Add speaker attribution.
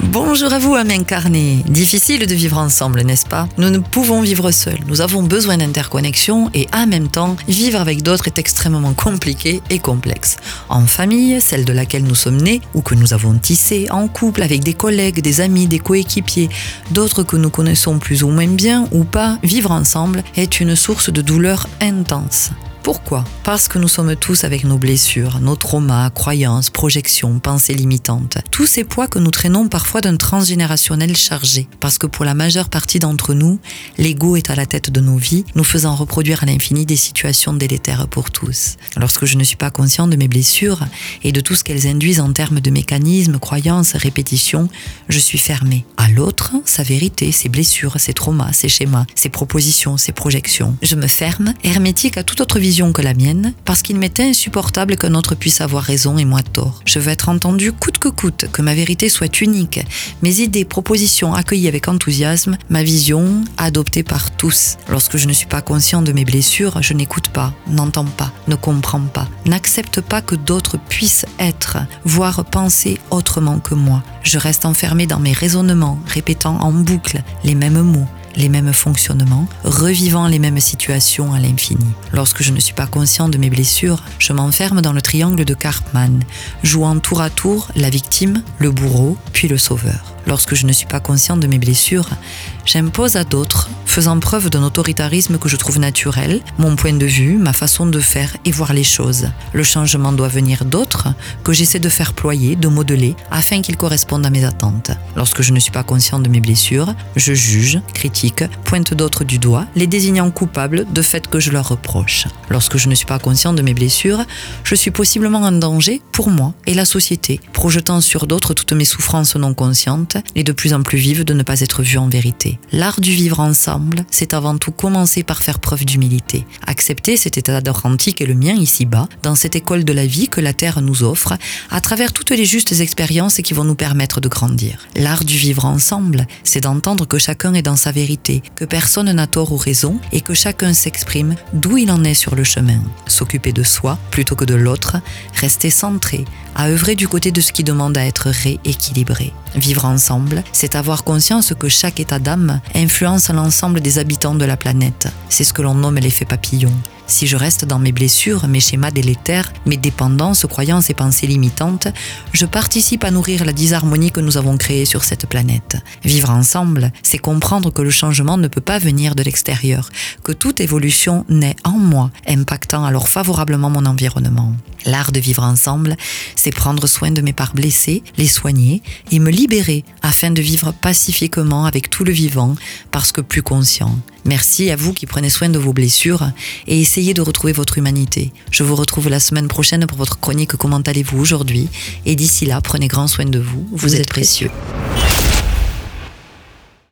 Speaker 1: Bonjour à vous, âme incarnée. Difficile de vivre ensemble, n'est-ce pas? Nous ne pouvons vivre seuls. Nous avons besoin d'interconnexion et en même temps, vivre avec d'autres est extrêmement compliqué et complexe. En famille, celle de laquelle nous sommes nés ou que nous avons tissé, en couple, avec des collègues, des amis, des coéquipiers, d'autres que nous connaissons plus ou moins bien ou pas, vivre ensemble est une source de douleur intense. Pourquoi? Parce que nous sommes tous avec nos blessures, nos traumas, croyances, projections, pensées limitantes. Tous ces poids que nous traînons parfois d'un transgénérationnel chargé. Parce que pour la majeure partie d'entre nous, l'ego est à la tête de nos vies, nous faisant reproduire à l'infini des situations délétères pour tous. Lorsque je ne suis pas conscient de mes blessures et de tout ce qu'elles induisent en termes de mécanismes, croyances, répétitions, je suis fermé. À l'autre, sa vérité, ses blessures, ses traumas, ses schémas, ses propositions, ses projections. Je me ferme, hermétique à toute autre vision que la mienne, parce qu'il m'est insupportable qu'un autre puisse avoir raison et moi tort. Je veux être entendu coûte que coûte, que ma vérité soit unique, mes idées, propositions accueillies avec enthousiasme, ma vision adoptée par tous. Lorsque je ne suis pas conscient de mes blessures, je n'écoute pas, n'entends pas, ne comprends pas, n'accepte pas que d'autres puissent être, voire penser autrement que moi. Je reste enfermé dans mes raisonnements, répétant en boucle les mêmes mots, les mêmes fonctionnements, revivant les mêmes situations à l'infini. Lorsque je ne suis pas conscient de mes blessures, je m'enferme dans le triangle de Karpman, jouant tour à tour la victime, le bourreau, puis le sauveur. Lorsque je ne suis pas conscient de mes blessures, j'impose à d'autres, faisant preuve d'un autoritarisme que je trouve naturel, mon point de vue, ma façon de faire et voir les choses. Le changement doit venir d'autres, que j'essaie de faire ployer, de modeler, afin qu'ils correspondent à mes attentes. Lorsque je ne suis pas conscient de mes blessures, je juge, critique, pointe d'autres du doigt, les désignant coupables de fait que je leur reproche. Lorsque je ne suis pas conscient de mes blessures, je suis possiblement un danger pour moi et la société, projetant sur d'autres toutes mes souffrances non conscientes et de plus en plus vives de ne pas être vues en vérité. L'art du vivre ensemble, c'est avant tout commencer par faire preuve d'humilité. Accepter cet état d'apprenti qu'est le mien ici-bas, dans cette école de la vie que la Terre nous offre, à travers toutes les justes expériences qui vont nous permettre de grandir. L'art du vivre ensemble, c'est d'entendre que chacun est dans sa vérité, que personne n'a tort ou raison et que chacun s'exprime d'où il en est sur le chemin. S'occuper de soi plutôt que de l'autre, rester centré, à œuvrer du côté de ce qui demande à être rééquilibré. Vivre ensemble, c'est avoir conscience que chaque état d'âme influence l'ensemble des habitants de la planète. C'est ce que l'on nomme l'effet papillon. Si je reste dans mes blessures, mes schémas délétères, mes dépendances, croyances et pensées limitantes, je participe à nourrir la disharmonie que nous avons créée sur cette planète. Vivre ensemble, c'est comprendre que le changement ne peut pas venir de l'extérieur, que toute évolution naît en moi, impactant alors favorablement mon environnement. L'art de vivre ensemble, c'est prendre soin de mes parts blessées, les soigner et me libérer afin de vivre pacifiquement avec tout le vivant parce que plus conscient. Merci à vous qui prenez soin de vos blessures et essayez de retrouver votre humanité. Je vous retrouve la semaine prochaine pour votre chronique Comment allez-vous aujourd'hui? Et d'ici là, prenez grand soin de vous, vous êtes précieux.